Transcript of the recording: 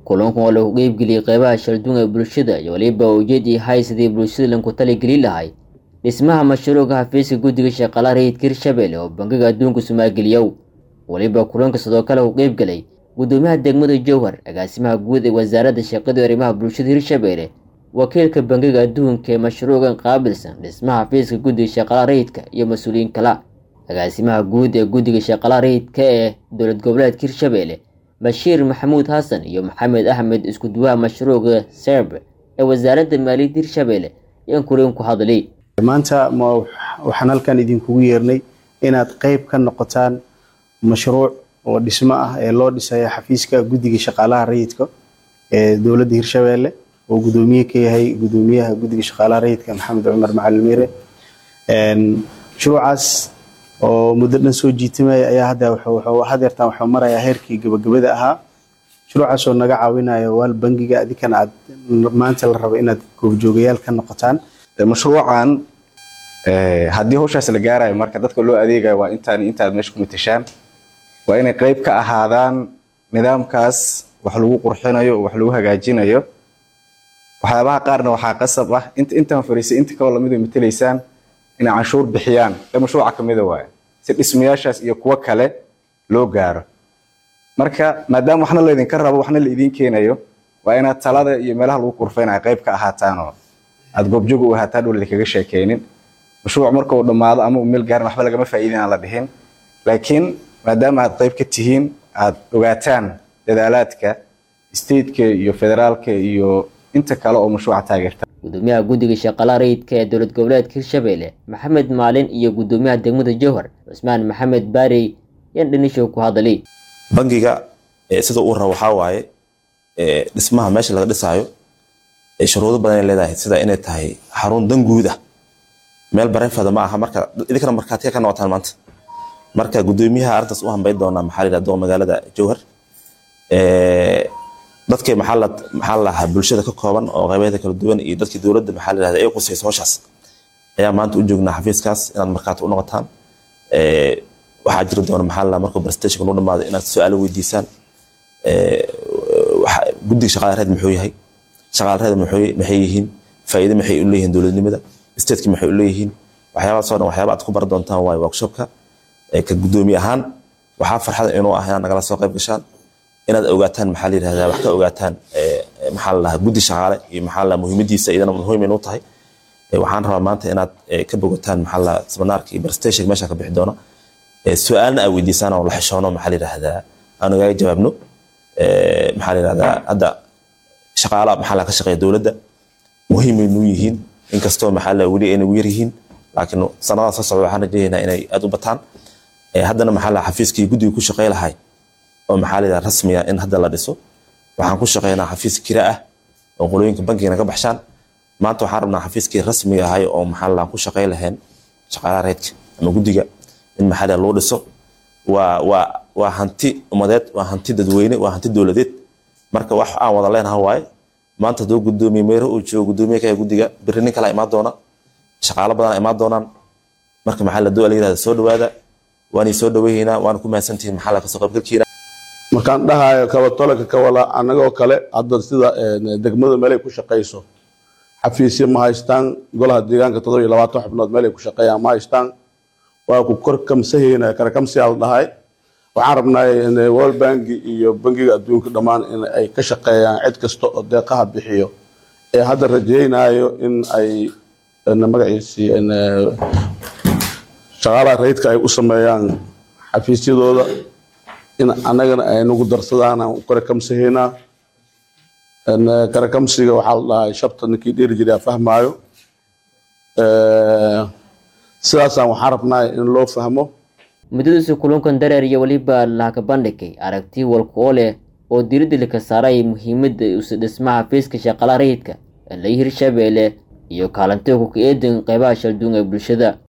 kulankan oo lagu qeybgeliyay qeybaha shalduun ee bulshada iyo waliba ujeedii hay sidii bulshada lanku tali gelin lahay dhismaha mashruuca xafiiska guddiga shaqaalaha rayidka Hirshabelle oo bangiga adduunka Soomaaliya waliba kulanka sidoo kale uu qeybgalay gudoomiyaha degmada Jowhar agaasimaha guud ee wasaaradda shaqada iyo arrimaha bulshada Hirshabelle wakiilka bangiga adduunka ee mashruucan qaabilsan dhismaha xafiiska guddiga shaqaalaha rayidka iyo mas'uuliyiin kale agaasimaha guud ee guddiga shaqaalaha rayidka ee dowlad goboleedka Hirshabelle Bashir Maxamuud Hassan iyo Maxamed Ahmed isku duwaha mashruuca SERB ee wasaaradda maaliyadda Hirshabelle ayaan kulan ku hadlay maanta waxaan halkan idinku yeernay inaad qayb ka noqotaan mashruuc oo dhismo ah ee loo dhisay xafiiska guddiga shaqaalaha rayidka ee dowladda Hirshabelle oo gudoomiye ka yahay gudoomiyaha guddiga shaqaalaha rayidka Maxamed Umar Macalimiire mashruucaas oo muddo dhan soo jiitamay ayaa hadda wuxuu marayaa heerkii gabagabada ahaa mashruucaas oo naga caawinayo wal bangiga adikana aad maanta la rabo inaad goobjoogayaal ka noqotaan mashruucan haddii hawshaas la gaarayo marka dadka loo adeegayo waa intaad meesha ku matashaan waa inay qayb ka ahaadaan nidaamkaas wax lagu qurxinayo wax lagu hagaajinayo waxyaabaha qaarna waxaa qasab ah intaan fariisay inta kale lamid matalaysaan inay canshuur bixiyaan mashruuca kamid ah waay si dhismayaashaas iyo kuwa kale loo gaaro marka maadaama waxna la idinka rabo waxna la idin keenayo waa inaad talada iyo meelaha lagu qurfeynayo qayb ka ahaataan oo aad goobjoog u ahaataan oo la kaga sheekeynin mashruuc marka uu dhamaado ama uu meel gaarin waxba lagama faa'iidin aan la dhihin laakiin maadaama aad qayb ka tihiin aad ogaataan dadaalaadka state-ka iyo federaalka iyo inta kale oo mashruuca taageerta gudoomiyaha guddiga shaqaalaha rayidka ee dowlad goboleedka Hirshabelle Maxamed Maalin iyo gudoomiyaha degmada Jowhar Usmaan Maxamed Baari yan dhinisho ku hadlay bangiga sida uu rabo waxa waaye dhismaha meesha laga dhisayo shuruudo badan ay leedahay sida inay tahay xarun dan guud ah meel bareefada ma aha marka idinkana markaad ka noqotaan maanta marka gudoomiyaha arrintaas u hanbay doona maxaa la yiraahdo magaalada Jowhar dadkay maxaa la bulshada ka kooban oo qaybaha kala duwan iyo dadkii dawladda maxaa la yiraahdo ay qusayso hawshaas ayaa maanta u joognaa xafiiskaas inaad markaad u noqotaan waxaa jira doona maxaa la markuu presentation u dhamaado inaad su'aalo weydiisaan guddiga shaqaalaha rayidka muxuu yahay shaqaalaha maxay yihiin faa'iido maxay u leeyihiin dawladnimada state-ki maxay u leeyihiin waxyaabaha soo dhan waxyaabo aad ku bar doontaan way workshop-ka ka gudoomiye ahaan waxa farxad inuu ah inaad nagala soo qayb gashaan inaad ogaataan maxaa la yiraahdaa wax ka ogaataan maxaa la guddi shaqaale iyo maxaa la muhiimadiisa idana muhiim inuu tahay waxaan rabaa maanta inaad ka bogotaan maxaa la seminaarka iyo presentation meesha ka bixi doona su'aalna ay weydiisaan oo la xishoono maxaa la yiraahdaa aan uga jawaabno maxaa la yiraahdaa hadda shaqaalaha maxaa la ka shaqeeya dawladda muhiim inuu yihiin inkastoo maxaa la wali inay yar yihiin laakiin sanadaha soo socda waxaan rajaynaynaa inay aad u bataan haddana maxaa la xafiiskii guddiga ku shaqeey lahay oo maxaa la yiraahdaa rasmi ah in hadda la dhiso waxaan ku shaqeynaa xafiis kira ah oo qolooyinka bankiga ka baxshaan maanta waxaan rabnaa xafiiskii rasmiga ahay oo maxaa la ku shaqeey lahayn shaqaalaha rayidka ama guddiga in maxaa la loo dhiso waa hanti umadeed waa hanti dadweyne waa hanti dawladeed marka wax aan wada leenahay waay maanta doo gudoomiye meero uu joogo gudoomiye ka guddiga birrin kala imaan doona shaqaale badan imaan doonaan marka maxaa la doo la yiraahdaa soo dhawaada waani soo dhaweeyna waan ku mahadsantihiin maxaa la ka soo qaybgalkiina markaan dhahayo kabatolka ka wala anagoo kale hadda sida degmada meel ay ku shaqeyso xafiisyo ma haystaan golaha deegaanka 27 xubnood meel ay ku shaqeeyaan ma haystaan waa ku kor kamsahayna karakamsiyaal dhahay waxaan rabnaa in World Bank iyo bangiga adduunka dhamaan in ay ka shaqeeyaan cid kasta oo deeqaha bixiyo ee hadda rajaynayo in ay magaciisi shaqaalaha rayidka ay u sameeyaan xafiisyadooda in anagana ay nagu darsadaan aan karakamsahayna karakamsiga waxaa la dhahay shabta ninkii dheeri jiray fahmaayo sidaasaan waxaan rabnaa in loo fahmo muddadiisa kulankan dareer iyo waliba la ka bandhigay aragti walka oo leh oo diiradda ka saaray muhiimadda u dhismaha xafiiska shaqaalaha rayidka ee Hirshabelle iyo kaalinta ku eedan qaybaha shalduun ee bulshada